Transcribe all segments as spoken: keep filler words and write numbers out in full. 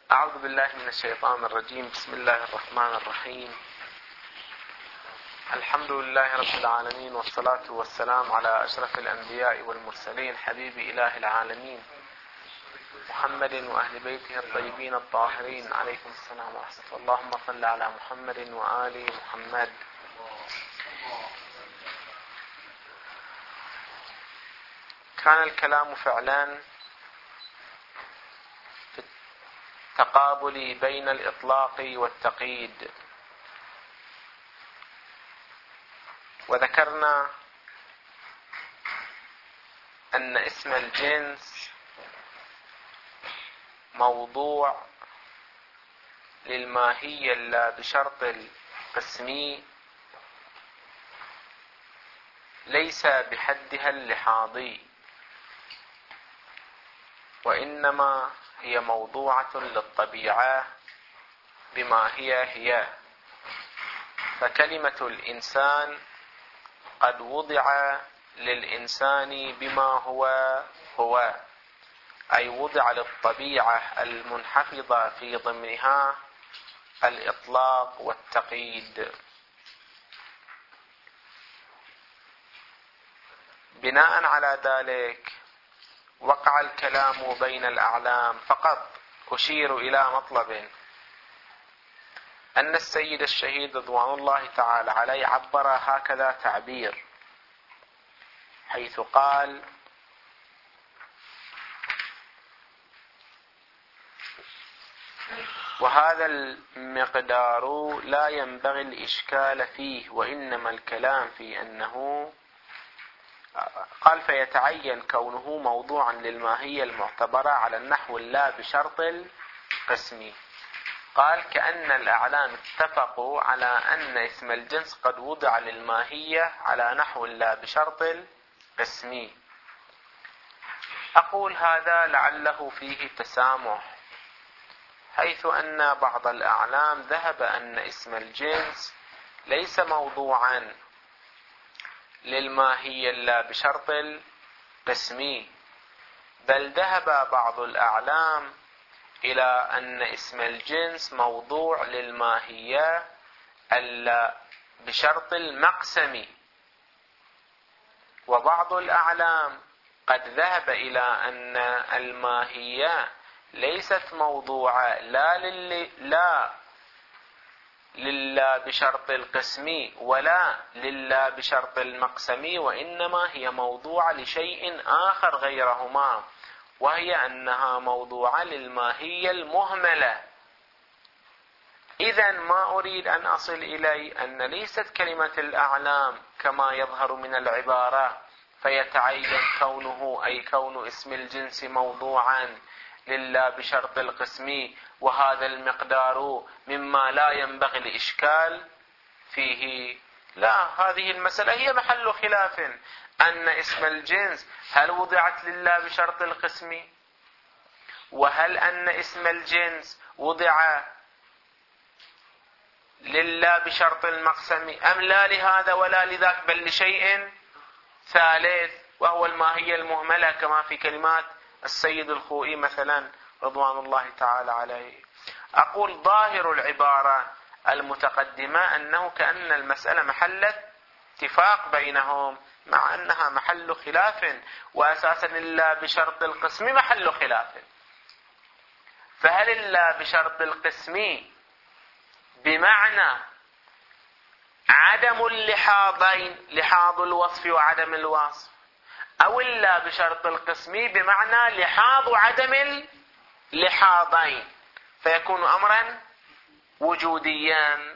أعوذ بالله من الشيطان الرجيم. بسم الله الرحمن الرحيم. الحمد لله رب العالمين، والصلاة والسلام على أشرف الأنبياء والمرسلين، حبيب إله العالمين محمد وأهل بيته الطيبين الطاهرين، عليكم السلام ورحمة الله. اللهم صل على محمد وآل محمد. كان الكلام فعلا في التقابل بين الإطلاق والتقييد، وذكرنا أن اسم الجنس موضوع للماهية لا بشرط القسمي، ليس بحدها اللحاظي، وإنما هي موضوعة للطبيعة بما هي هي. فكلمة الإنسان قد وضع للإنسان بما هو هو، أي وضع للطبيعة المنحفظة في ضمنها الإطلاق والتقييد. بناء على ذلك وقع الكلام بين الأعلام. فقط أشير إلى مطلب، أن السيد الشهيد رضوان الله تعالى عليه عبر هكذا تعبير، حيث قال: وهذا المقدار لا ينبغي الإشكال فيه، وإنما الكلام في أنه قال فيتعين كونه موضوعا للماهية المعتبرة على النحو لا بشرط القسم. قال كأن الأعلام اتفقوا على أن اسم الجنس قد وضع للماهية على نحو لا بشرط القسم. أقول هذا لعله فيه تسامح، حيث أن بعض الأعلام ذهب أن اسم الجنس ليس موضوعا للماهية لا بشرط القسم، بل ذهب بعض الأعلام إلى أن اسم الجنس موضوع للماهية ألا بشرط المقسم. وبعض الأعلام قد ذهب إلى أن الماهية ليست موضوعة لا لل... لا للا بشرط القسم ولا للا بشرط المقسم، وإنما هي موضوعة لشيء آخر غيرهما، وهي أنها موضوعة للماهية المهملة. إذن ما أريد أن أصل إليه أن ليست كلمة الأعلام كما يظهر من العبارة فيتعين كونه أي كون اسم الجنس موضوعا للا بشرط القسم، وهذا المقدار مما لا ينبغي الإشكال فيه. لا، هذه المسألة هي محل خلاف، أن اسم الجنس هل وضعت لله بشرط القسم، وهل أن اسم الجنس وضع لله بشرط المقسم، أم لا لهذا ولا لذاك بل لشيء ثالث وهو الماهية المهملة، كما في كلمات السيد الخوئي مثلا رضوان الله تعالى عليه. أقول ظاهر العبارة المتقدمة أنه كأن المسألة محل اتفاق بينهم، مع أنها محل خلاف، وأساسا إلا بشرط القسم محل خلاف. فهل إلا بشرط القسم بمعنى عدم اللحاظين، لحاظ الوصف وعدم الوصف، أو إلا بشرط القسم بمعنى لحاظ عدم اللحاظين، فيكون أمرا وجوديا؟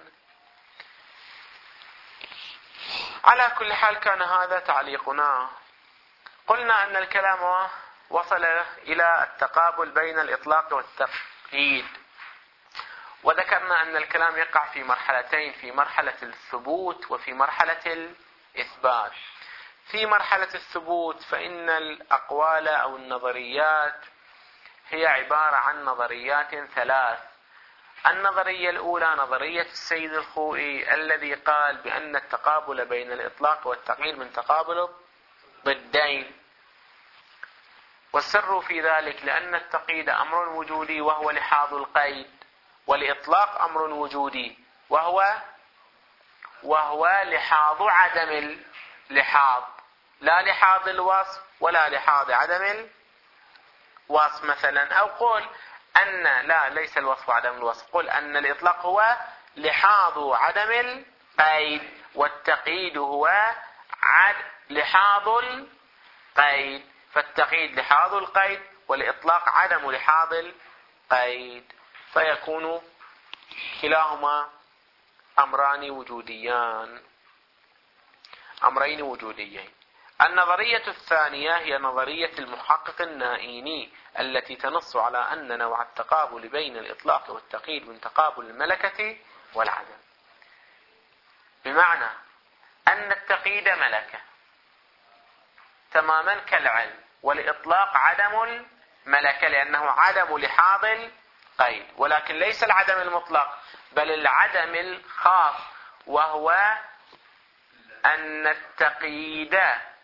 على كل حال كان هذا تعليقنا. قلنا أن الكلام وصل إلى التقابل بين الإطلاق والتقييد، وذكرنا أن الكلام يقع في مرحلتين، في مرحلة الثبوت وفي مرحلة الإثبات. في مرحلة الثبوت فإن الأقوال أو النظريات هي عبارة عن نظريات ثلاث. النظرية الأولى نظرية السيد الخوئي الذي قال بأن التقابل بين الإطلاق والتقييد من تقابل ضدين. والسر في ذلك لأن التقييد أمر وجودي وهو لحاظ القيد، والإطلاق أمر وجودي وهو وهو لحاظ عدم اللحاظ، لا لحاظ الوصف ولا لحاظ عدم الوصف. مثلا أو قول أن لا ليس الوصف عدم الوصف، قل أن الإطلاق هو لحاظ عدم القيد، والتقييد هو عد لحاظ القيد، فالتقييد لحاظ القيد والإطلاق عدم لحاظ القيد، فيكون كلاهما أمران وجوديان أمرين وجوديين. النظرية الثانية هي نظرية المحقق النائيني التي تنص على أن نوع التقابل بين الإطلاق والتقييد من تقابل الملكة والعدم، بمعنى أن التقييد ملكة تماما كالعلم، والإطلاق عدم الملكة لأنه عدم لحاظ القيد، ولكن ليس العدم المطلق بل العدم الخاص، وهو أن التقييد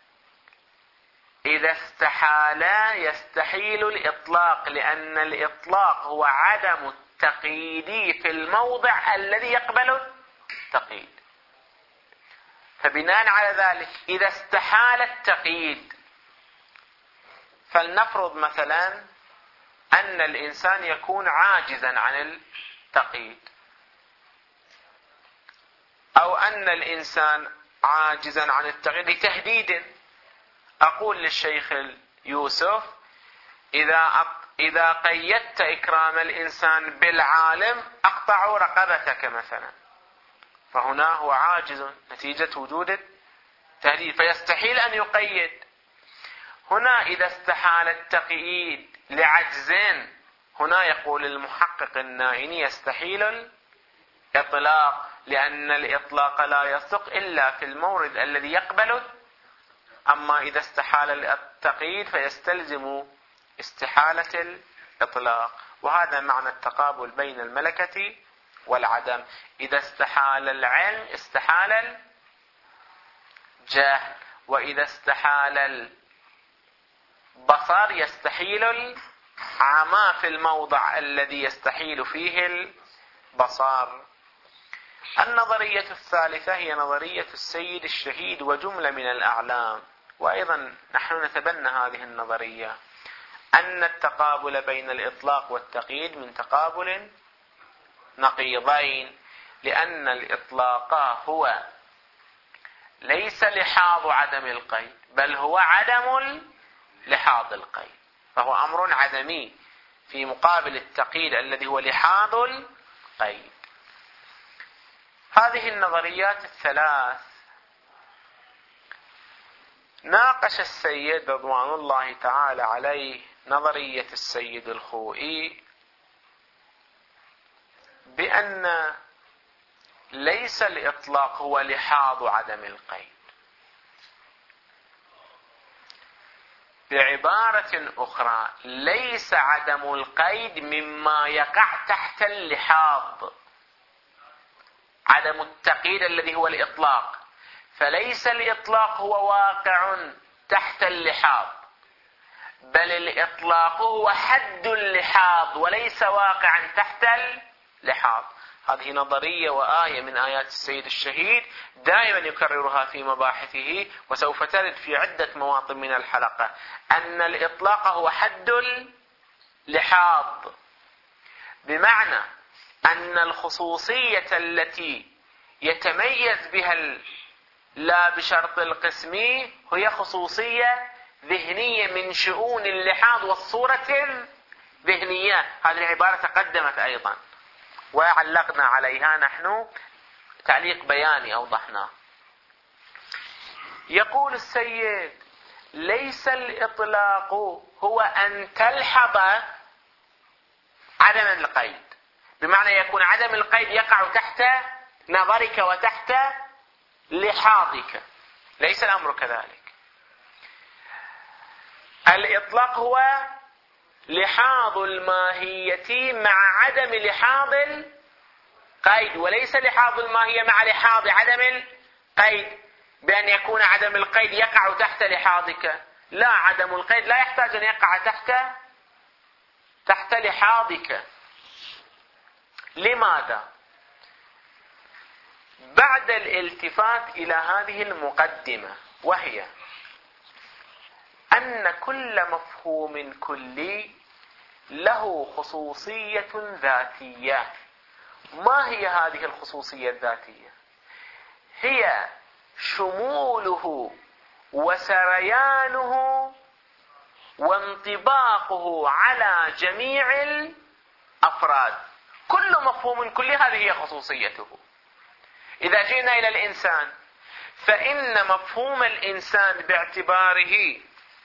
إذا استحال يستحيل الإطلاق، لأن الإطلاق هو عدم التقييد في الموضع الذي يقبل التقييد. فبناء على ذلك إذا استحال التقييد، فلنفرض مثلا أن الإنسان يكون عاجزا عن التقييد، أو أن الإنسان عاجزا عن التقييد لتهديد، أقول للشيخ يوسف إذا إذا قيدت إكرام الإنسان بالعالم أقطع رقبتك مثلا، فهنا هو عاجز نتيجة وجود التهديد فيستحيل أن يقيد. هنا إذا استحال التقييد لعجز، هنا يقول المحقق النائيني يستحيل الإطلاق، لأن الإطلاق لا يصدق إلا في المورد الذي يقبله، أما إذا استحال التقييد فيستلزم استحالة الإطلاق. وهذا معنى التقابل بين الملكة والعدم. إذا استحال العلم استحال الجهل، وإذا استحال البصر يستحيل العمى في الموضع الذي يستحيل فيه البصر. النظرية الثالثة هي نظرية السيد الشهيد وجملة من الأعلام، وأيضا نحن نتبنى هذه النظرية، أن التقابل بين الإطلاق والتقييد من تقابل نقيضين، لأن الإطلاق هو ليس لحاظ عدم القيد بل هو عدم لحاظ القيد، فهو أمر عدمي في مقابل التقييد الذي هو لحاظ القيد. هذه النظريات الثلاث ناقش السيد رضوان الله تعالى عليه نظرية السيد الخوئي بأن ليس الإطلاق هو لحاظ عدم القيد. بعبارة أخرى ليس عدم القيد مما يقع تحت اللحاظ، عدم التقييد الذي هو الإطلاق، فليس الإطلاق هو واقع تحت اللحاظ، بل الإطلاق هو حد اللحاظ وليس واقعا تحت اللحاظ. هذه نظرية وآية من آيات السيد الشهيد دائما يكررها في مباحثه، وسوف ترد في عدة مواطن من الحلقة، أن الإطلاق هو حد اللحاظ، بمعنى أن الخصوصية التي يتميز بها لا بشرط القسمي هي خصوصية ذهنية من شؤون اللحاظ والصورة الذهنية. هذه العبارة تقدمت أيضا وعلقنا عليها نحن تعليق بياني أوضحناه. يقول السيد ليس الإطلاق هو أن تلحظ عدم القيد، بمعنى يكون عدم القيد يقع تحت نظرك وتحت لحاظك، ليس الأمر كذلك. الإطلاق هو لحاظ الماهية مع عدم لحاظ القيد، وليس لحاظ الماهية مع لحاظ عدم القيد، بأن يكون عدم القيد يقع تحت لحاظك. لا، عدم القيد لا يحتاج أن يقع تحت تحت لحاظك. لماذا؟ بعد الالتفات إلى هذه المقدمة، وهي أن كل مفهوم كلي له خصوصية ذاتية. ما هي هذه الخصوصية الذاتية؟ هي شموله وسريانه وانطباقه على جميع الأفراد. كل مفهوم كلي هذه هي خصوصيته. إذا جئنا إلى الإنسان، فإن مفهوم الإنسان باعتباره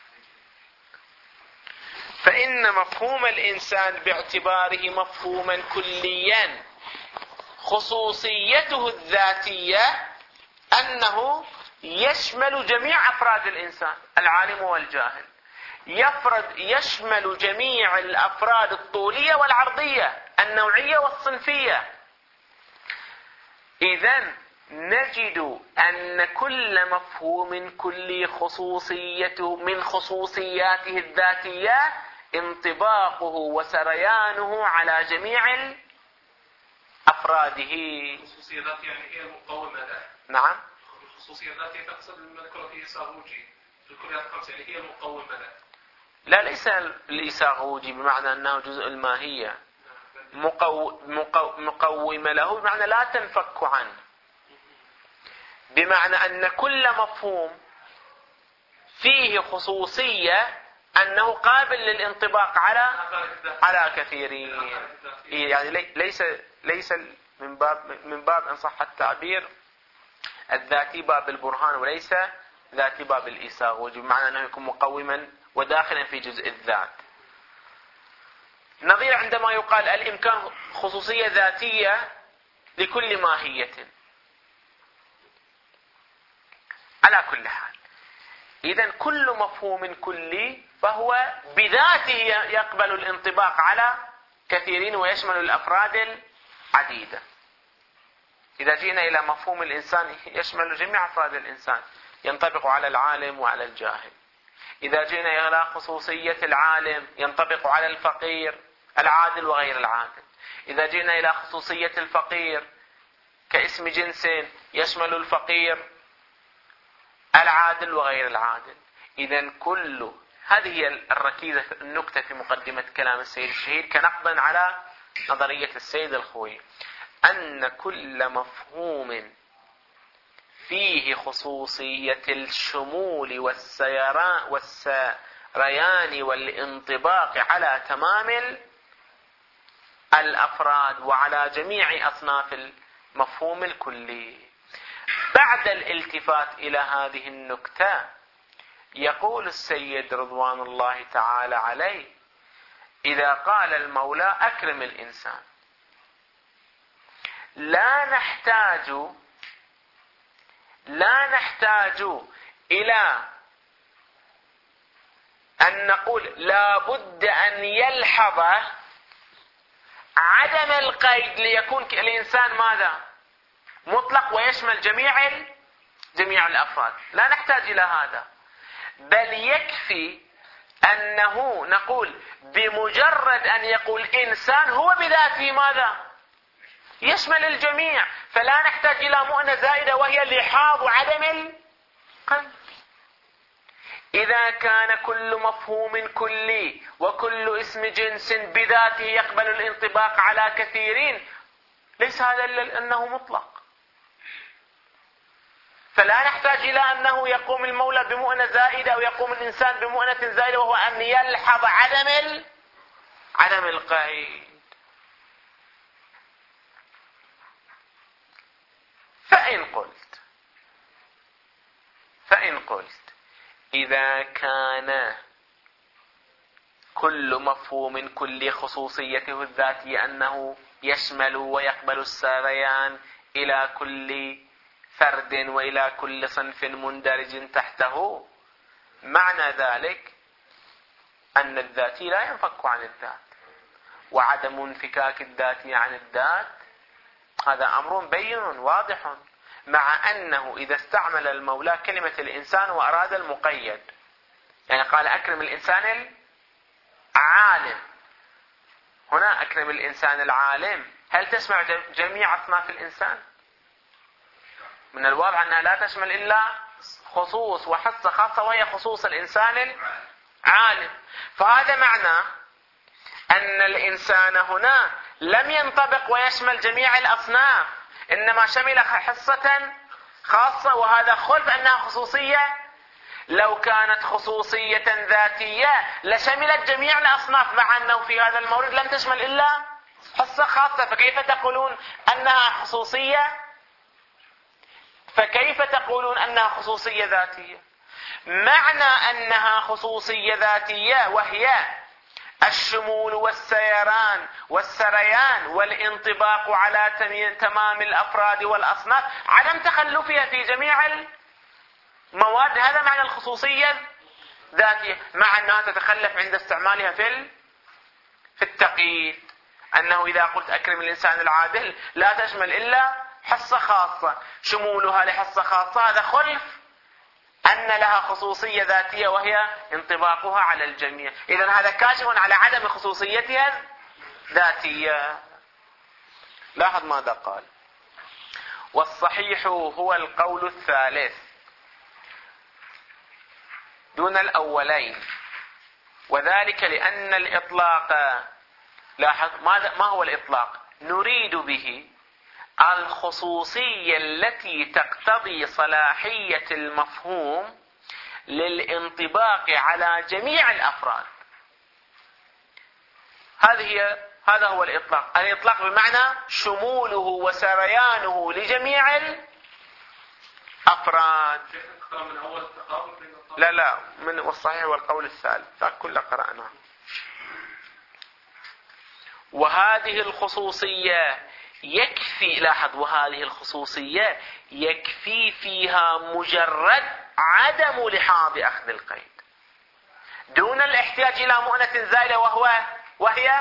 فإن مفهوم الإنسان باعتباره مفهوما كليا خصوصيته الذاتية أنه يشمل جميع أفراد الإنسان، العالم والجاهل، يفرد يشمل جميع الأفراد الطولية والعرضية، النوعية والصنفية. إذن نجد أن كل مفهوم كلي خصوصيته من خصوصياته الذاتية انطباقه وسريانه على جميع أفراده. الخصوصية الذاتية يعني هي المقومة له. نعم. الخصوصية الذاتية تقصد المذكورة في إيساغوجي في الكليات الخمسة، يعني هي المقومة له. لا، ليس الإيساغوجي بمعنى أنه جزء الماهية. مقو... مقو... مقومة له بمعنى لا تنفك عنه، بمعنى أن كل مفهوم فيه خصوصية أنه قابل للانطباق على على كثيرين. يعني ليس ليس من باب من باب إن صح التعبير الذاتي باب البرهان، وليس ذاتي باب الإيساغوجي، بمعنى أنه يكون مقوما وداخلا في جزء الذات. نظير عندما يقال الإمكان خصوصية ذاتية لكل ماهية. على كل حال، إذن كل مفهوم كلي فهو بذاته يقبل الانطباق على كثيرين ويشمل الأفراد العديدة. إذا جئنا إلى مفهوم الإنسان يشمل جميع أفراد الإنسان، ينطبق على العالم وعلى الجاهل. إذا جئنا إلى خصوصية العالم ينطبق على الفقير، العادل وغير العادل. إذا جئنا إلى خصوصية الفقير كاسم جنس يشمل الفقير، العادل وغير العادل. إذن كل هذه هي الركيزة النكتة في مقدمة كلام السيد الشهيد كنقضا على نظرية السيد الخوئي، أن كل مفهوم فيه خصوصية الشمول والسيران والسريان والانطباق على تمام الأفراد وعلى جميع أصناف المفهوم الكلي. بعد الالتفات إلى هذه النكتة يقول السيد رضوان الله تعالى عليه: إذا قال المولى أكرم الإنسان، لا نحتاج لا نحتاج إلى أن نقول لا بد أن يلحظ عدم القيد ليكون الإنسان ماذا؟ مطلق ويشمل جميع جميع الأفراد. لا نحتاج إلى هذا، بل يكفي أنه نقول بمجرد أن يقول إنسان هو بذاته ماذا؟ يشمل الجميع، فلا نحتاج إلى مؤنة زائدة وهي لحاظ عدم القيد. إذا كان كل مفهوم كلي وكل اسم جنس بذاته يقبل الانطباق على كثيرين، ليس هذا إلا أنه مطلق. فلا نحتاج إلى أنه يقوم المولى بمؤنة زائدة أو يقوم الإنسان بمؤنة زائدة، وهو أن يلحظ عدم ال... عدم القيد. فإن قلت فإن قلت إذا كان كل مفهوم كل خصوصيته الذاتية أنه يشمل ويقبل السريان إلى كل فرد وإلى كل صنف مندرج تحته، معنى ذلك أن الذاتي لا ينفك عن الذات، وعدم انفكاك الذاتي عن الذات هذا أمر بين واضح، مع أنه إذا استعمل المولى كلمة الإنسان وأراد المقيد يعني قال أكرم الإنسان العالم، هنا أكرم الإنسان العالم، هل تشمل جميع أصناف الإنسان؟ من الواضح أنها لا تشمل إلا خصوص وحصة خاصة، وهي خصوص الإنسان العالم. فهذا معنى أن الإنسان هنا لم ينطبق ويشمل جميع الأصناف، إنما شمل حصة خاصة، وهذا خلف أنها خصوصية. لو كانت خصوصية ذاتية لشملت جميع الأصناف، مع أنه في هذا المورد لم تشمل إلا حصة خاصة. فكيف تقولون أنها خصوصية فكيف تقولون أنها خصوصية ذاتية؟ معنى أنها خصوصية ذاتية وهي الشمول والسيران والسريان والانطباق على تمام الأفراد والأصناف، عدم تخلفها في جميع المواد، هذا معنى الخصوصية الذاتية، مع أنها تتخلف عند استعمالها في في التقييد. أنه إذا قلت أكرم الإنسان العادل لا تشمل إلا حصة خاصة، شمولها لحصة خاصة هذا خلف أن لها خصوصية ذاتية وهي انطباقها على الجميع. إذن هذا كاشف على عدم خصوصيتها الذاتية. لاحظ ماذا قال: والصحيح هو القول الثالث دون الأولين، وذلك لأن الإطلاق، لاحظ ماذا ما هو الإطلاق؟ نريد به الخصوصية التي تقتضي صلاحية المفهوم للانطباق على جميع الأفراد. هذه هذا هو الإطلاق. الإطلاق بمعنى شموله وسريانه لجميع الأفراد. لا لا من والصحيح والقول الثالث ذاك كله قرأناه. وهذه الخصوصية يكفي، لاحظ، وهذه الخصوصية يكفي فيها مجرد عدم لحاظ أخذ القيد دون الاحتياج إلى مؤنة زائلة، وهو وهي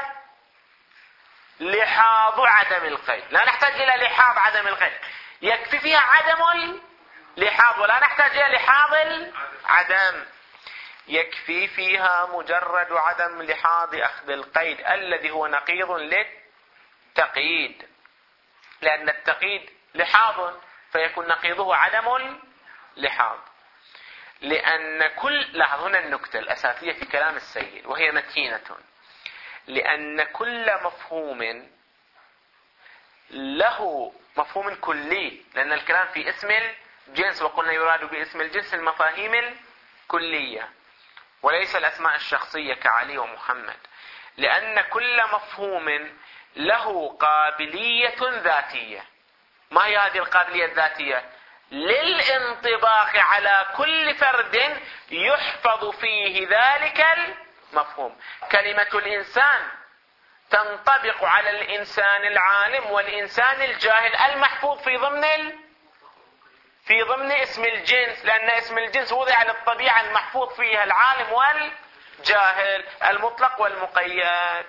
لحاظ عدم القيد. لا نحتاج إلى لحاظ عدم القيد، يكفي فيها عدم اللحاظ، ولا نحتاج إلى لحاظ العدم. يكفي فيها مجرد عدم لحاظ أخذ القيد الذي هو نقيض للتقييد، لأن التقييد لحاظ فيكون نقيضه عدم اللحاظ. لأن كل، لاحظ هنا النكتة الأساسية في كلام السيد وهي متينة، لأن كل مفهوم له مفهوم كلي، لأن الكلام في اسم الجنس، وقلنا يراد باسم الجنس المفاهيم الكلية وليس الأسماء الشخصية كعلي ومحمد. لأن كل مفهوم له قابلية ذاتية. ما هي هذه القابلية الذاتية؟ للانطباق على كل فرد يحفظ فيه ذلك المفهوم. كلمة الإنسان تنطبق على الإنسان العالم والإنسان الجاهل المحفوظ في ضمن ال... في ضمن اسم الجنس، لأن اسم الجنس وضع للطبيعة المحفوظ فيها العالم والجاهل، المطلق والمقيد.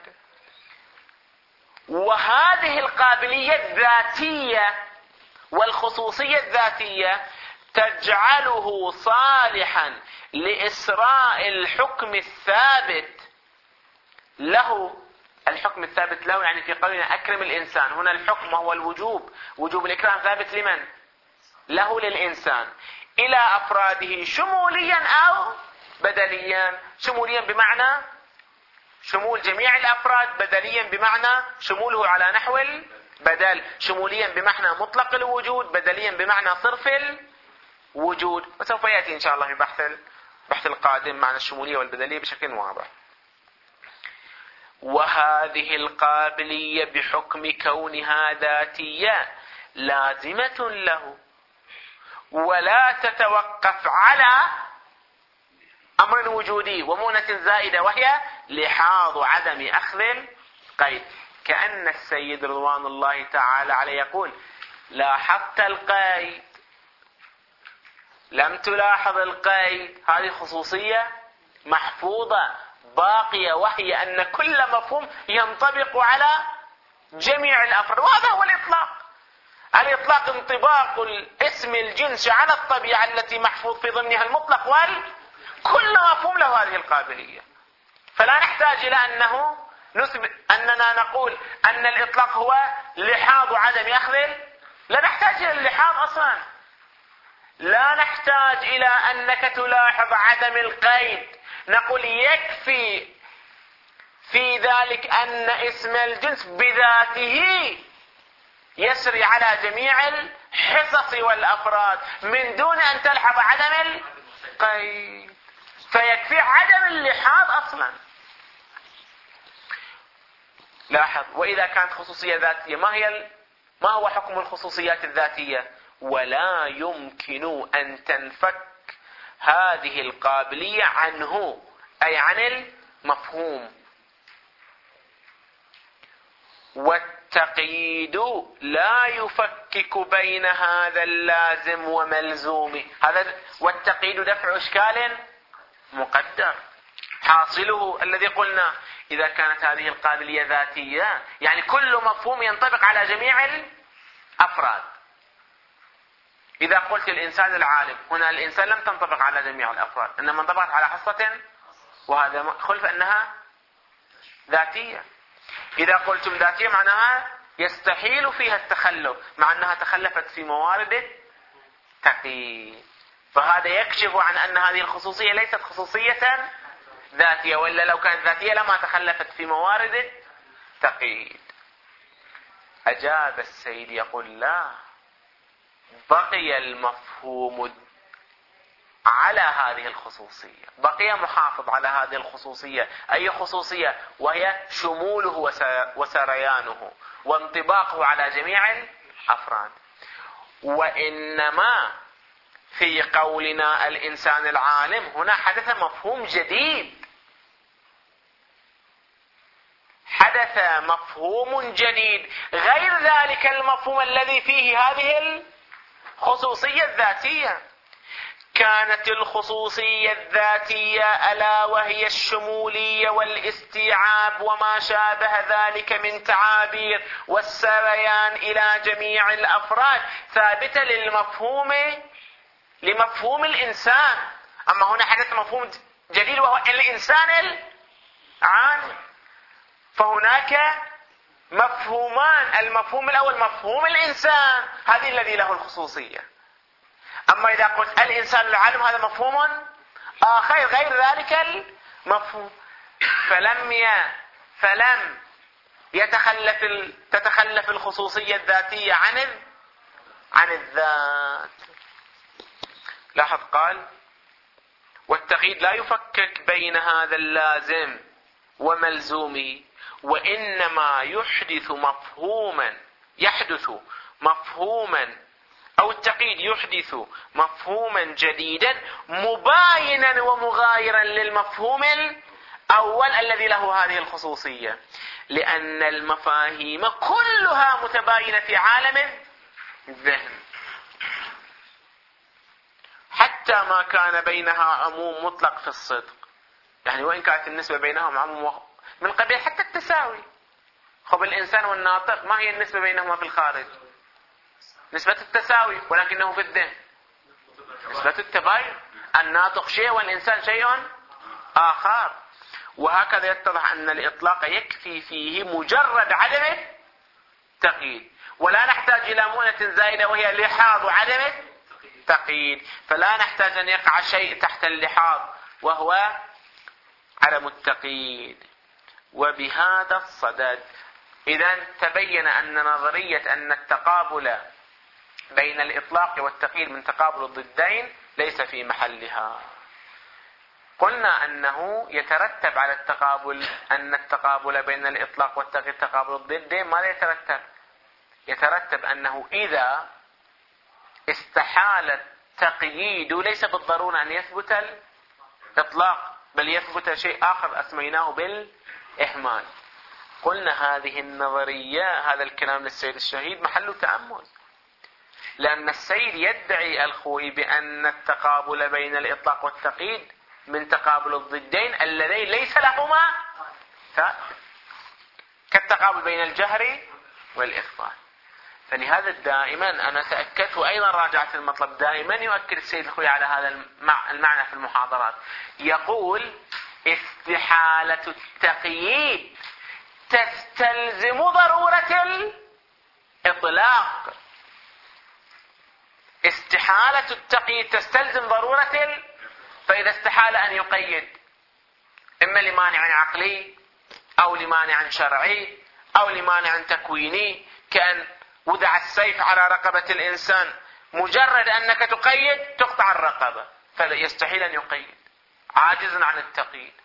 وهذه القابلية الذاتية والخصوصية الذاتية تجعله صالحا لإسراء الحكم الثابت له. الحكم الثابت له يعني في قولنا أكرم الإنسان، هنا الحكم هو الوجوب، وجوب الإكرام ثابت لمن؟ له، للإنسان، إلى أفراده شموليا أو بدليا. شموليا بمعنى شمول جميع الأفراد، بدليا بمعنى شموله على نحو البدل، شموليا بمعنى مطلق الوجود، بدليا بمعنى صرف الوجود. وسوف يأتي إن شاء الله في بحث البحث القادم معنى الشمولية والبدلية بشكل واضح. وهذه القابلية بحكم كونها ذاتية لازمة له، ولا تتوقف على أمر وجودي ومؤنة زائدة وهي لحاظ عدم أخذ القيد. كأن السيد رضوان الله تعالى عليه يقول: لاحظت القيد، لم تلاحظ القيد، هذه خصوصية محفوظة باقية، وهي أن كل مفهوم ينطبق على جميع الأفراد. وهذا هو الإطلاق. الإطلاق انطباق الاسم الجنس على الطبيعة التي محفوظ في ضمنها المطلق كل مفهوم له هذه القابلية. فلا نحتاج إلى أنه نثبت أننا نقول أن الإطلاق هو لحاظ وعدم أخذ، لا نحتاج إلى اللحاظ أصلا. لا نحتاج إلى أنك تلاحظ عدم القيد. نقول يكفي في ذلك أن اسم الجنس بذاته يسري على جميع الحصص والأفراد من دون أن تلحظ عدم القيد، فيكفي عدم اللحاظ أصلا. لاحظ، وإذا كانت خصوصية ذاتية، ما هي ما هو حكم الخصوصيات الذاتية؟ ولا يمكن أن تنفك هذه القابلية عنه، أي عن المفهوم. والتقييد لا يفكك بين هذا اللازم وملزومه. هذا والتقييد دفع إشكال مقدر. حاصله الذي قلنا إذا كانت هذه القابلية ذاتية، يعني كل مفهوم ينطبق على جميع الأفراد. إذا قلت الإنسان العالم، هنا الإنسان لم تنطبق على جميع الأفراد، إنما انطبقت على حصة، وهذا خلف أنها ذاتية. إذا قلتم ذاتية معناها يستحيل فيها التخلف، مع أنها تخلفت في موارد التقييد. فهذا يكشف عن أن هذه الخصوصية ليست خصوصية ذاتية، وإلا لو كانت ذاتية لما تخلفت في موارد التقييد. أجاب السيد يقول لا، بقي المفهوم على هذه الخصوصية، بقي محافظ على هذه الخصوصية. أي خصوصية؟ وهي شموله وسريانه وانطباقه على جميع الأفراد. وإنما في قولنا الإنسان العالم هنا حدث مفهوم جديد، حدث مفهوم جديد غير ذلك المفهوم الذي فيه هذه الخصوصية الذاتية. كانت الخصوصية الذاتية ألا وهي الشمولية والاستيعاب وما شابه ذلك من تعابير والسريان إلى جميع الأفراد ثابتة للمفهوم لمفهوم الإنسان. أما هنا حدث مفهوم جديد وهو الإنسان العالم. فهناك مفهومان، المفهوم الأول مفهوم الإنسان، هذا الذي له الخصوصية. أما إذا قلت الإنسان العالم هذا مفهوم آخر غير ذلك المفهوم. فلم ي... فلم يتخلف ال... تتخلف الخصوصية الذاتية عن ال... عن الذات. لاحظ قال والتقييد لا يفكك بين هذا اللازم وملزومه، وإنما يحدث مفهوما يحدث مفهوما أو التقييد يحدث مفهوما جديدا مباينا ومغايرا للمفهوم الأول الذي له هذه الخصوصية، لأن المفاهيم كلها متباينة في عالم الذهن، حتى ما كان بينها عموم مطلق في الصدق. يعني وإن كانت النسبة بينهم عموم من قبيل حتى التساوي. خب الإنسان والناطق ما هي النسبة بينهما في الخارج؟ نسبة التساوي، ولكنه في الذهن نسبة التباين. الناطق شيء والإنسان شيء آخر. وهكذا يتضح أن الإطلاق يكفي فيه مجرد عدم التقييد، ولا نحتاج إلى مؤنة زائدة وهي اللحاظ وعدم التقييد. فلا نحتاج أن يقع شيء تحت اللحاظ وهو عدم التقييد. وبهذا الصدد إذن تبين أن نظرية أن التقابل بين الإطلاق والتقييد من تقابل الضدين ليس في محلها. قلنا أنه يترتب على التقابل أن التقابل بين الإطلاق والتقييد تقابل الضدين. ماذا يترتب؟ يترتب أنه إذا استحال التقييد ليس بالضرورة أن يثبت الإطلاق، بل يثبت شيء آخر أسميناه بالإهمال. قلنا هذه النظرية، هذا الكلام للسيد الشهيد محل تأمل، لأن السيد يدعي الخوي بأن التقابل بين الإطلاق والتقييد من تقابل الضدين اللذين ليس لهما ثابت، كالتقابل بين الجهر والإخفاء. فلهذا دائما أنا تأكدت وأيضا راجعت المطلب، دائما يؤكد السيد الخوي على هذا المعنى في المحاضرات، يقول استحالة التقييد تستلزم ضرورة الإطلاق. استحالة التقييد تستلزم ضرورة ال... فإذا استحال أن يقيد إما لمانع عقلي أو لمانع شرعي أو لمانع تكويني، كأن وضع السيف على رقبة الإنسان، مجرد أنك تقيد تقطع الرقبة، فيستحيل أن يقيد، عاجز عن التقييد.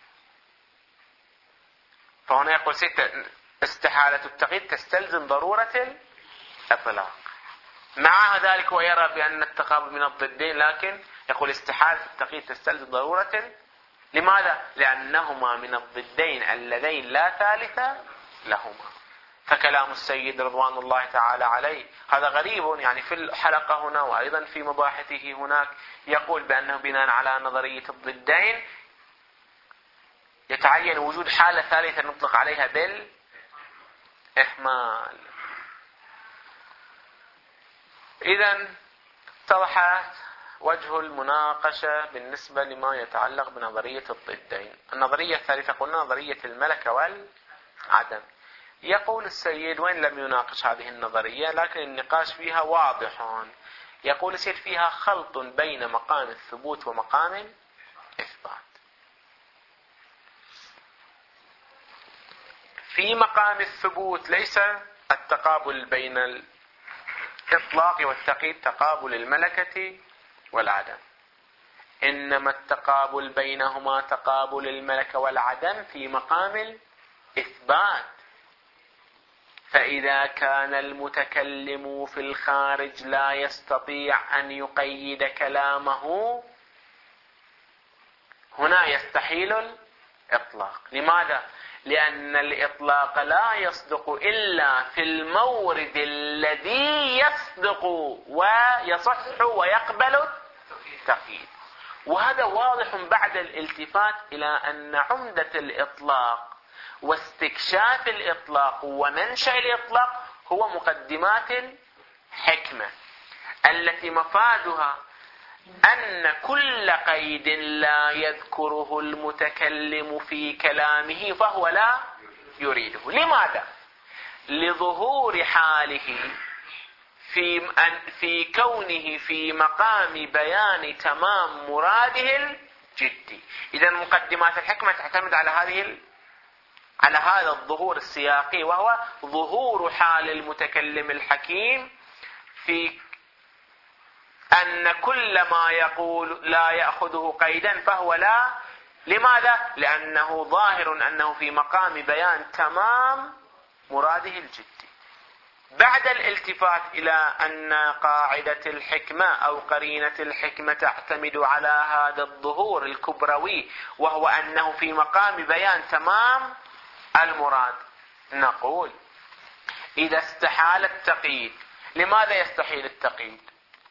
فهنا يقول استحالة التقييد تستلزم ضرورة الإطلاق. مع ذلك ويرى بأن التقابل من الضدين، لكن يقول استحالة التقييد تستلزم ضرورة. لماذا؟ لأنهما من الضدين اللذين لا ثالث لهما. فكلام السيد رضوان الله تعالى عليه هذا غريب، يعني في الحلقة هنا وأيضا في مباحثه هناك يقول بأنه بناء على نظرية الضدين يتعين وجود حالة ثالثة نطلق عليها بالإهمال. إذن اتضحت وجه المناقشة بالنسبة لما يتعلق بنظرية الضدين. النظرية الثالثة قلنا نظرية الملكة والعدم. يقول السيد وإن لم يناقش هذه النظرية لكن النقاش فيها واضح، يقول السيد فيها خلط بين مقام الثبوت ومقام الإثبات. في مقام الثبوت ليس التقابل بين الإطلاق والتقييد تقابل الملكة والعدم، إنما التقابل بينهما تقابل الملكة والعدم في مقام الإثبات. فإذا كان المتكلم في الخارج لا يستطيع أن يقيد كلامه، هنا يستحيل الإطلاق. لماذا؟ لأن الإطلاق لا يصدق إلا في المورد الذي يصدق ويصح ويقبل التقييد. وهذا واضح بعد الالتفات إلى أن عمدة الإطلاق واستكشاف الإطلاق ومنشأ الإطلاق هو مقدمات الحكمة التي مفادها أن كل قيد لا يذكره المتكلم في كلامه فهو لا يريده. لماذا؟ لظهور حاله في في كونه في مقام بيان تمام مراده الجدي. إذا مقدمات الحكمة تعتمد على هذه على هذا الظهور السياقي، وهو ظهور حال المتكلم الحكيم في أن كل ما يقول لا يأخذه قيدا فهو لا. لماذا؟ لأنه ظاهر أنه في مقام بيان تمام مراده الجدي. بعد الالتفات إلى أن قاعدة الحكمة أو قرينة الحكمة تعتمد على هذا الظهور الكبروي، وهو أنه في مقام بيان تمام المراد، نقول إذا استحال التقييد. لماذا يستحيل التقييد؟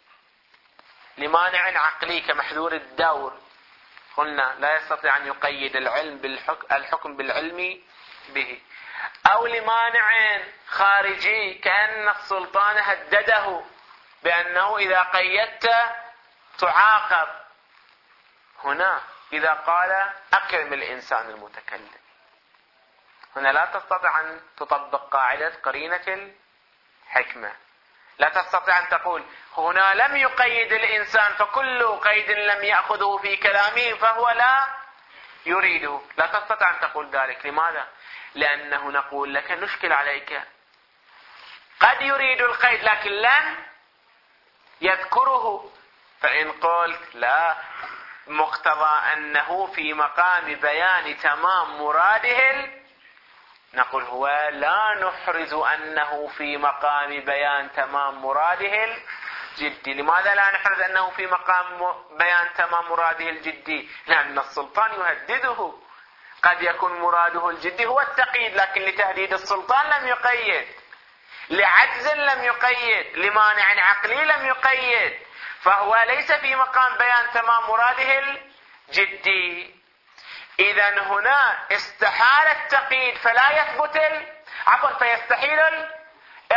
لمانع عقلي كمحذور الدور، قلنا لا يستطيع أن يقيد العلم بالحكم الحكم بالعلم به، أو لمانع خارجي كأن السلطان هدده بأنه إذا قيدت تعاقب. هنا إذا قال أكرم الإنسان المتكلم، هنا لا تستطيع أن تطبق قاعدة قرينة الحكمة، لا تستطيع أن تقول هنا لم يقيد الإنسان فكل قيد لم يأخذه في كلامه فهو لا يريده، لا تستطيع أن تقول ذلك. لماذا؟ لأنه نقول لك نشكل عليك، قد يريد القيد لكن لن يذكره، فإن قلت لا مقتضى أنه في مقام بيان تمام مراده، نقول هو لا نحرز أنه في مقام بيان تمام مراده الجدي. لماذا لا نحرز أنه في مقام بيان تمام مراده الجدي؟ لأن السلطان يهدده، قد يكون مراده الجدي هو التقييد لكن لتهديد السلطان لم يقيد، لعجز لم يقيد، لمانع عقلي لم يقيد، فهو ليس في مقام بيان تمام مراده الجدي. إذن هنا استحال التقييد فلا يثبت ال... عفوا فيستحيل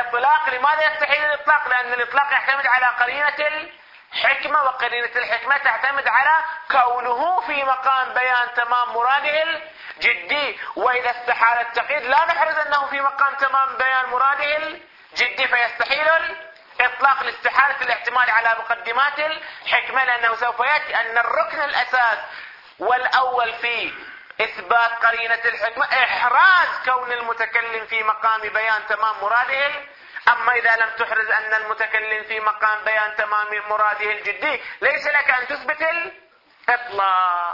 إطلاق. لماذا يستحيل الإطلاق؟ لأن الإطلاق يعتمد على قرينة الحكمة، وقرينة الحكمة تعتمد على كونه في مقام بيان تمام مراده الجدي. وإذا استحال التقييد لا نحرز أنه في مقام تمام بيان مراده الجدي، فيستحيل الإطلاق لاستحالة الاعتماد على مقدمات الحكمة، لأنه سوف يأتي أن الركن الأساس والأول في إثبات قرينة الحكمة إحراز كون المتكلم في مقام بيان تمام مراده. أما إذا لم تحرز أن المتكلم في مقام بيان تمام مراده الجدي، ليس لك أن تثبت الإطلاق.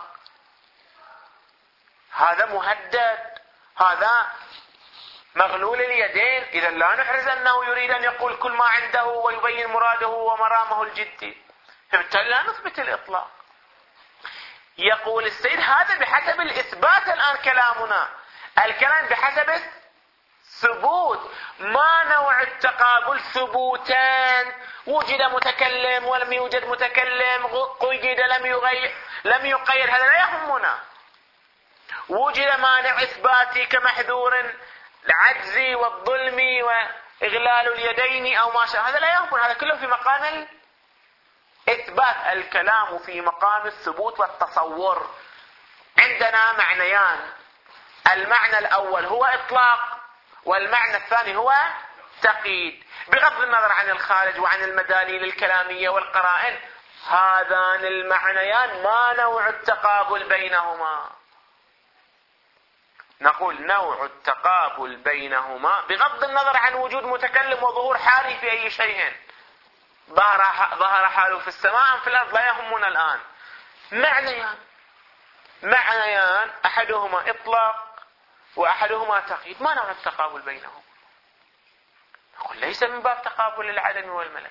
هذا مهدد، هذا مغلول اليدين. إذا لا نحرز أنه يريد أن يقول كل ما عنده ويبين مراده ومرامه الجدي، فبالتالي لا نثبت الإطلاق. يقول السيد هذا بحسب الإثبات. الآن كلامنا الكلام بحسب الثبوت. ما نوع التقابل؟ ثبوتان: وجد متكلم ولم يوجد متكلم، قيد لم يغير لم يقيد، هذا لا يهمنا. وجد مانع إثباتي كمحذور العجز والظلم وإغلال اليدين أو ما شاء، هذا لا يهمنا، هذا كله في مقام إثبات. الكلام في مقام الثبوت والتصور. عندنا معنيان: المعنى الأول هو إطلاق، والمعنى الثاني هو تقييد. بغض النظر عن الخارج وعن المداليل الكلامية والقرائن، هذان المعنيان ما نوع التقابل بينهما؟ نقول نوع التقابل بينهما بغض النظر عن وجود متكلم وظهور حالي في أي شيء، ظهر حاله في السماء أم في الأرض، لا يهمنا الآن. معنيان معنيان أحدهما إطلاق وأحدهما تقييد. ما نوع التقابل بينهما؟ نقول ليس من باب تقابل العدم والملك،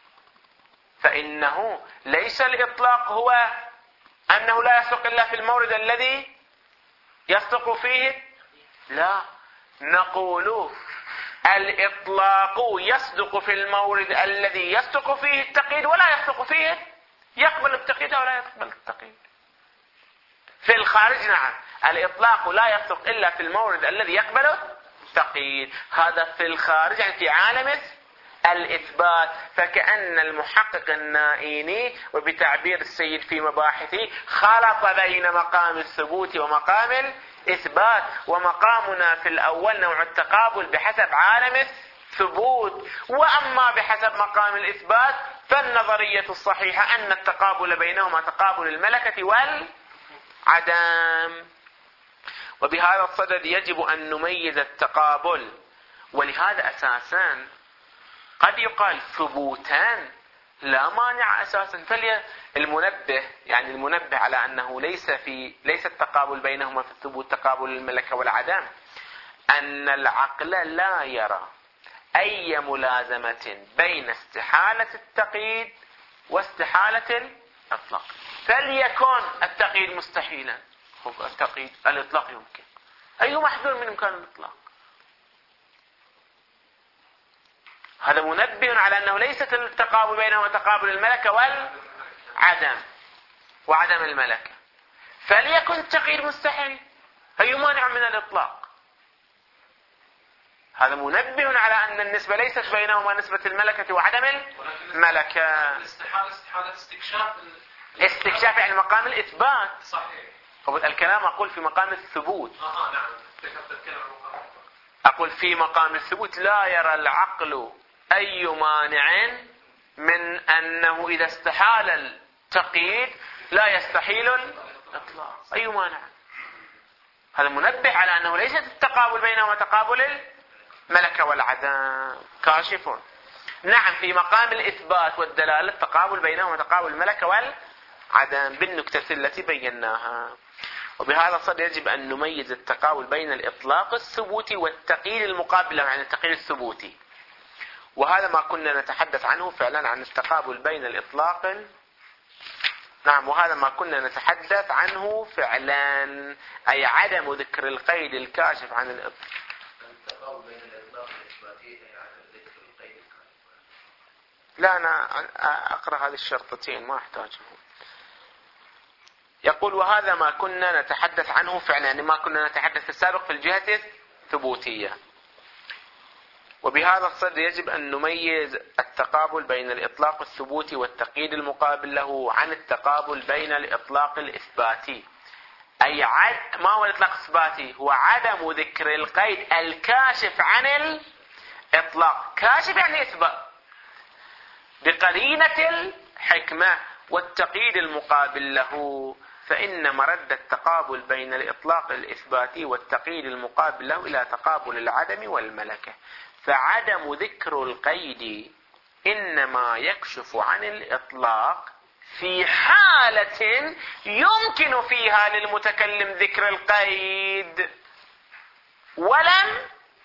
فإنه ليس الإطلاق هو أنه لا يصدق إلا في المورد الذي يصدق فيه، لا، نقول الإطلاق يصدق في المورد الذي يصدق فيه التقييد ولا يصدق فيه، يقبل التقييد ولا يقبل التقييد. في الخارج نعم الإطلاق لا يصدق إلا في المورد الذي يقبل التقييد، هذا في الخارج يعني في عالم الإثبات. فكأن المحقق النائيني وبتعبير السيد في مباحثه خلط بين مقام الثبوت ومقام الإثبات، ومقامنا في الأول نوع التقابل بحسب عالم الثبوت، وأما بحسب مقام الإثبات فالنظرية الصحيحة أن التقابل بينهما تقابل الملكة والعدم. وبهذا الصدد يجب أن نميز التقابل، ولهذا أساسا قد يقال ثبوتان لا مانع أساسا. فالمنبه يعني المنبه على أنه ليس في ليس التقابل بينهما في الثبوت تقابل الملكة والعدم، أن العقل لا يرى أي ملازمة بين استحالة التقييد واستحالة الإطلاق. فليكن التقييد مستحيلا، التقييد الإطلاق يمكن، أي محذور من إمكان الإطلاق؟ هذا منبه على أنه ليست التقابل بينهما تقابل الملكة والعدم وعدم الملكة. فليكن التقييد مستحيل، أي مانع من الإطلاق؟ هذا منبه على أن النسبة ليست بينهما نسبة الملكة وعدم الملكة. الاستحالة استحالة استكشاف استكشاف يعني مقام الإثبات. صحيح. الكلام أقول في مقام الثبوت. آه نعم. أقول في مقام الثبوت لا يرى العقل أي مانع من أنه إذا استحال التقييد لا يستحيل الإطلاق، أي مانع؟ هذا منبه على أنه ليس التقابل بينهما تقابل الملكة والعدم. كاشف. نعم في مقام الإثبات والدلالة التقابل بينهما تقابل الملكة والعدم بالنكتة التي بيناها. وبهذا الصدد يجب أن نميز التقابل بين الإطلاق الثبوتي والتقييد المقابل له، يعني التقييد الثبوتي. وهذا ما كنا نتحدث عنه فعلا عن التقابل بين الإطلاق. نعم وهذا ما كنا نتحدث عنه فعلا، أي عدم ذكر القيد الكاشف عن الإطلاق. التقابل بين الإطلاق والإثباتي أي عدم ذكر القيد الكاشف. لا أنا أقرأ هذه الشرطتين ما أحتاجهم. يقول وهذا ما كنا نتحدث عنه فعلا، يعني ما كنا نتحدث في السابق في الجهة الثبوتية. وبهذا الصدد يجب أن نميز التقابل بين الإطلاق الثبوتي والتقييد المقابل له عن التقابل بين الإطلاق الإثباتي. أي عد... ما هو الإطلاق الإثباتي؟ هو عدم ذكر القيد الكاشف عن الإطلاق. كاشف يعني إثبات بقرينة الحكمة. والتقييد المقابل له فإن مرد التقابل بين الإطلاق الإثباتي والتقييد المقابل له إلى تقابل العدم والملكة. فعدم ذكر القيد إنما يكشف عن الإطلاق في حالة يمكن فيها للمتكلم ذكر القيد ولم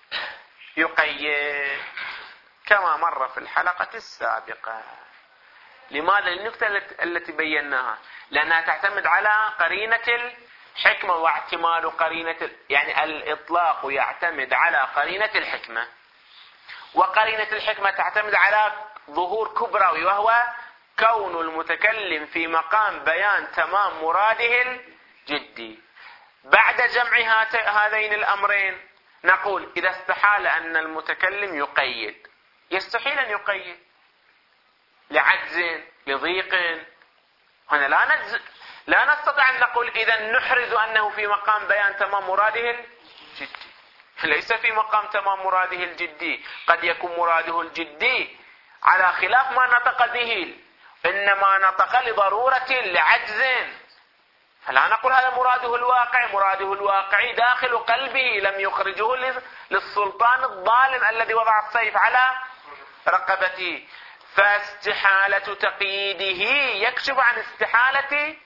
يقيد، كما مر في الحلقة السابقة. لماذا؟ للنقطة التي بيناها، لأنها تعتمد على قرينة الحكمة واعتماد قرينة، يعني الإطلاق يعتمد على قرينة الحكمة، وقرينة الحكمة تعتمد على ظهور كبروي وهو كون المتكلم في مقام بيان تمام مراده الجدي. بعد جمع هذين الأمرين نقول إذا استحال أن المتكلم يقيد، يستحيل أن يقيد لعجز لضيق، هنا لا نجز... لا نستطيع أن نقول إذا نحرز أنه في مقام بيان تمام مراده الجدي. ليس في مقام تمام مراده الجدي، قد يكون مراده الجدي على خلاف ما نطق به، إنما نطق لضرورة لعجز، فلا نقول هذا مراده الواقع. مراده الواقعي داخل قلبه لم يخرجه للسلطان الظالم الذي وضع السيف على رقبته. فاستحالة تقييده يكشف عن استحالة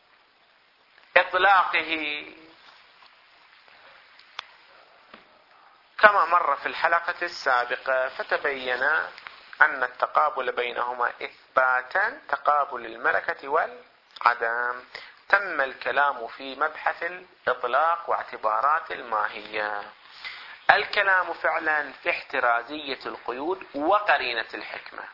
إطلاقه، كما مر في الحلقة السابقة. فتبين أن التقابل بينهما إثباتا تقابل الملكة والعدم. تم الكلام في مبحث الإطلاق واعتبارات الماهية. الكلام فعلا في احترازية القيود وقرينة الحكمة.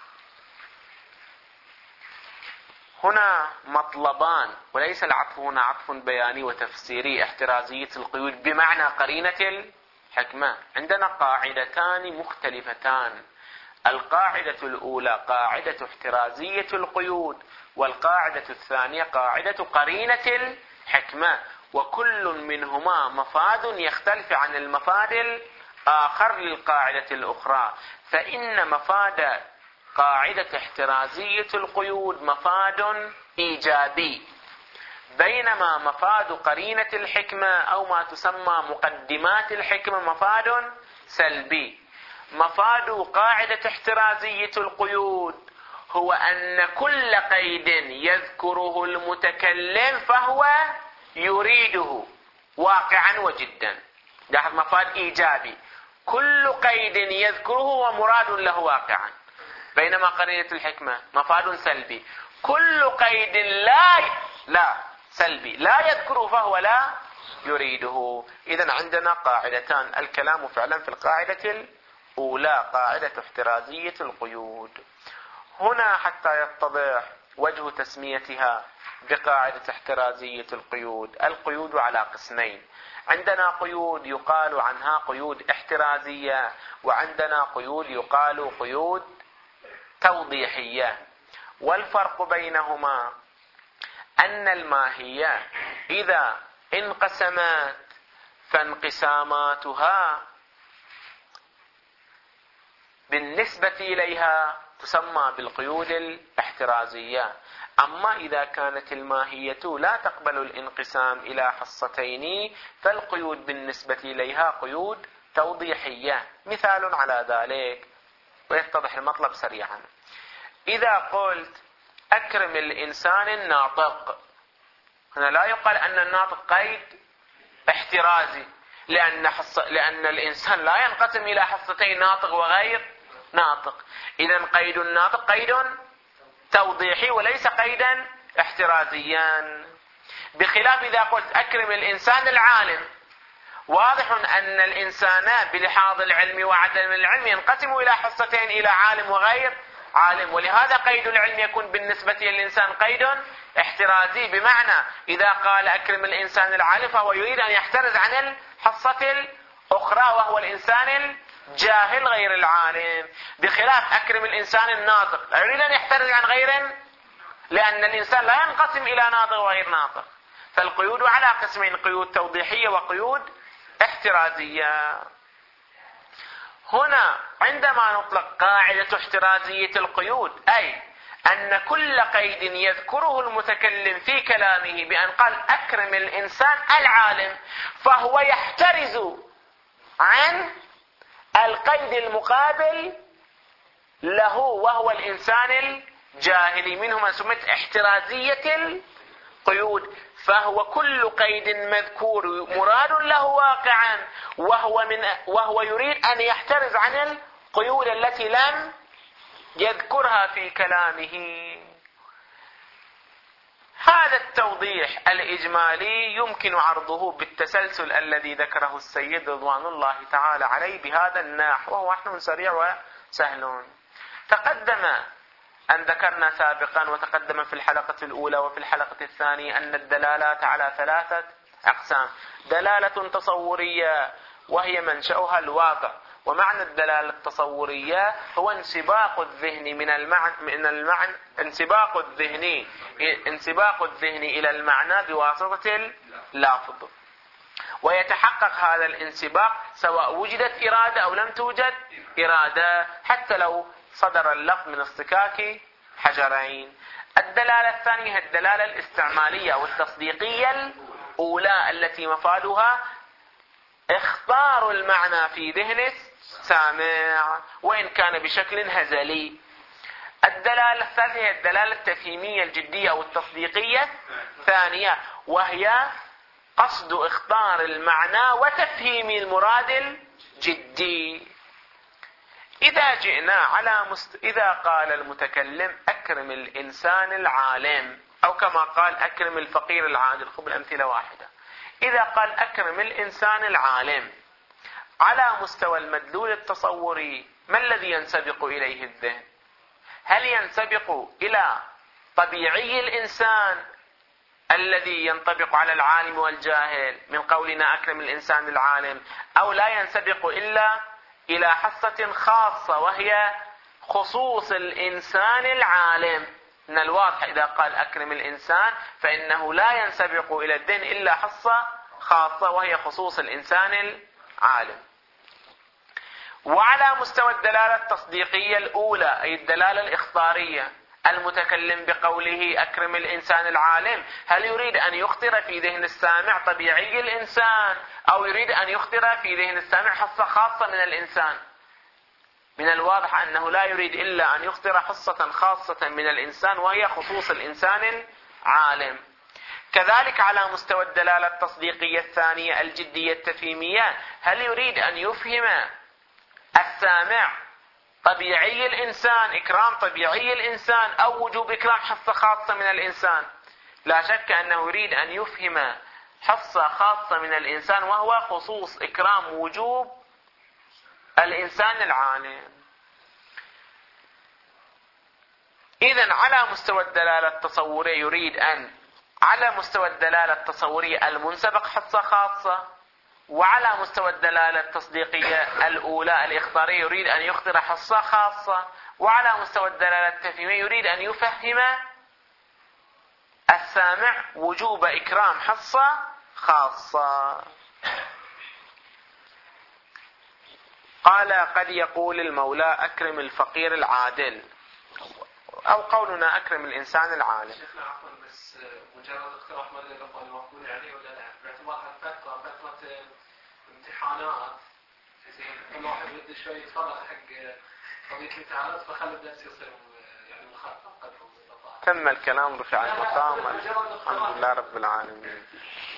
هنا مطلبان، وليس العطف هنا عطف بياني وتفسيري. احترازية القيود بمعنى قرينة الحكمة. عندنا قاعدتان مختلفتان. القاعدة الأولى قاعدة احترازية القيود، والقاعدة الثانية قاعدة قرينة الحكمة، وكل منهما مفاد يختلف عن المفاد الآخر للقاعدة الأخرى. فإن مفاد قاعدة احترازية القيود مفاد إيجابي، بينما مفاد قرينة الحكمة أو ما تسمى مقدمات الحكمة مفاد سلبي. مفاد قاعدة احترازية القيود هو أن كل قيد يذكره المتكلم فهو يريده واقعا وجدا. لاحظ، مفاد إيجابي، كل قيد يذكره هو مراد له واقعا. بينما قرينة الحكمة مفاد سلبي، كل قيد لا لا سلبي لا يذكره فهو لا يريده. إذن عندنا قاعدتان. الكلام فعلا في القاعدة الأولى قاعدة احترازية القيود. هنا حتى يتضح وجه تسميتها بقاعدة احترازية القيود. القيود على قسمين، عندنا قيود يقال عنها قيود احترازية، وعندنا قيود يقال قيود توضيحية. والفرق بينهما أن الماهية إذا انقسمت فانقساماتها بالنسبة إليها تسمى بالقيود الاحترازية. أما إذا كانت الماهية لا تقبل الانقسام إلى حصتين فالقيود بالنسبة إليها قيود توضيحية. مثال على ذلك ويتضح المطلب سريعا. إذا قلت أكرم الإنسان الناطق، هنا لا يقال أن الناطق قيد احترازي، لأن, حص... لأن الإنسان لا ينقسم إلى حصتين، ناطق وغير ناطق. إذن قيد الناطق قيد توضيحي وليس قيدا احترازيا. بخلاف إذا قلت أكرم الإنسان العالم، واضح أن الإنسان بلحاظ العلم وعدم العلم ينقسم إلى حصتين، إلى عالم وغير عالم، ولهذا قيد العلم يكون بالنسبة للإنسان قيد احترازي. بمعنى إذا قال أكرم الإنسان العالم فهو يريد أن يحترز عن الحصة الأخرى وهو الإنسان جاهل غير العالم، بخلاف أكرم الإنسان الناطق لا يريد أن يحترز عن غيره، لأن الإنسان لا ينقسم إلى ناطق وغير ناطق. فالقيود على قسمين: قيود توضيحية وقيود احترازية. هنا عندما نطلق قاعدة احترازية القيود، أي أن كل قيد يذكره المتكلم في كلامه بأن قال أكرم الإنسان العالم، فهو يحترز عن القيد المقابل له وهو الإنسان الجاهلي، منه ما سميت احترازية القيود. فهو كل قيد مذكور مراد له واقعا، وهو, من وهو يريد أن يحترز عن القيود التي لم يذكرها في كلامه. هذا التوضيح الإجمالي يمكن عرضه بالتسلسل الذي ذكره السيد رضوان الله تعالى عليه بهذا النحو، وهو نحو سريع وسهل. تقدم أن ذكرنا سابقا وتقدم في الحلقة الأولى وفي الحلقة الثانية أن الدلالات على ثلاثة أقسام: دلالة تصورية وهي منشأها الواقع، ومعنى الدلالة التصورية هو انسباق الذهن من المعنى من المعنى انسباق الذهني انسباق الذهن إلى المعنى بواسطة اللافظ، ويتحقق هذا الانسباق سواء وجدت إرادة أو لم توجد إرادة، حتى لو صدر اللفظ من اصطكاك حجرين. الدلالة الثانية الدلالة الاستعمالية والتصديقية الأولى التي مفادها اخطار المعنى في ذهن السامع وإن كان بشكل هزلي. الدلالة الثالثة هي الدلالة التفهيمية الجدية أو التصديقية الثانية، وهي قصد اخطار المعنى وتفهيم المراد الجدي. إذا جئنا على مست... إذا قال المتكلم أكرم الإنسان العالم، أو كما قال أكرم الفقير العادل، خذ الأمثلة واحدة. إذا قال أكرم الإنسان العالم على مستوى المدلول التصوري، ما الذي ينسبق إليه الذهن؟ هل ينسبق إلى طبيعي الإنسان الذي ينطبق على العالم والجاهل من قولنا أكرم الإنسان العالم، أو لا ينسبق إلا إلى حصة خاصة وهي خصوص الإنسان العالم؟ من الواضح إذا قال أكرم الإنسان فإنه لا ينسبق إلى الذهن إلا حصة خاصة وهي خصوص الإنسان العالم. وعلى مستوى الدلالة التصديقية الأولى أي الدلالة الإخبارية، المتكلم بقوله أكرم الإنسان العالم هل يريد أن يخطر في ذهن السامع طبيعي الإنسان، أو يريد أن يخطر في ذهن السامع حصة خاصة من الإنسان؟ من الواضح أنه لا يريد إلا أن يخطر حصة خاصة من الإنسان وهي خصوص الإنسان العالم. كذلك على مستوى الدلالة التصديقية الثانية الجدية التفهيمية، هل يريد أن يفهم السامع طبيعي الإنسان، إكرام طبيعي الإنسان، أو وجوب إكرام حصة خاصة من الإنسان؟ لا شك أنه يريد أن يفهم حصة خاصة من الإنسان وهو خصوص إكرام وجوب الإنسان العالم. إذن على مستوى الدلالة التصورية يريد أن على مستوى الدلالة التصورية المنسبق حصة خاصة، وعلى مستوى الدلالة التصديقية الأولى الإخبارية يريد أن يخطر حصة خاصة، وعلى مستوى الدلالة التفهيمية يريد أن يفهم السامع وجوب إكرام حصة خاصة. قال قد يقول المولى أكرم الفقير العادل، أو قولنا أكرم الإنسان العالم. شيخنا عفوا بس مجرد اقتراح ما له قول مقبول عليه ولا لا؟ باعتبارها فترة فترة امتحانات، كل واحد بده شوي يتفرغ حق قضية الامتحانات، فخلي الدرس يصير يعني مخفف قدر المستطاع. تم الكلام رفع المقام، الحمد لله رب العالمين.